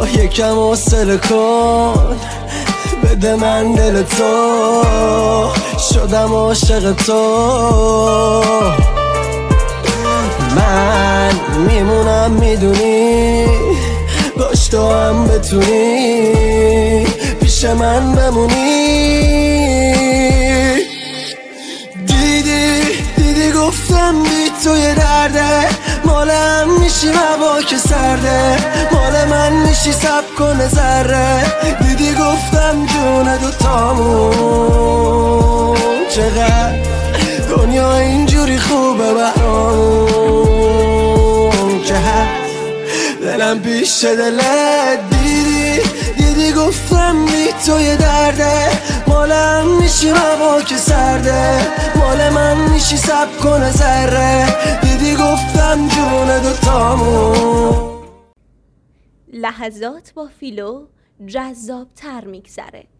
یکم حوصله کن بده من دل تو، شدم عاشق تو. من میمونم میدونی، باش تو هم بتونی پیش من بمونی. دیدی گفتم بی توی درده، مال هم میشی هوا که سرده، مال من میشی سب کنه ذره. دیدی گفتم جون دوتامون چقدر دنیا اینجوری خوبه برام که هست دلم پیش دلت. دیدی گفتم بی توی درده، مالم میشی هوا که سرده، مال من میشی سب کنه ذره. دیدی گفتم جون دوتامون. لحظات با فیلو جذاب تر میگذره.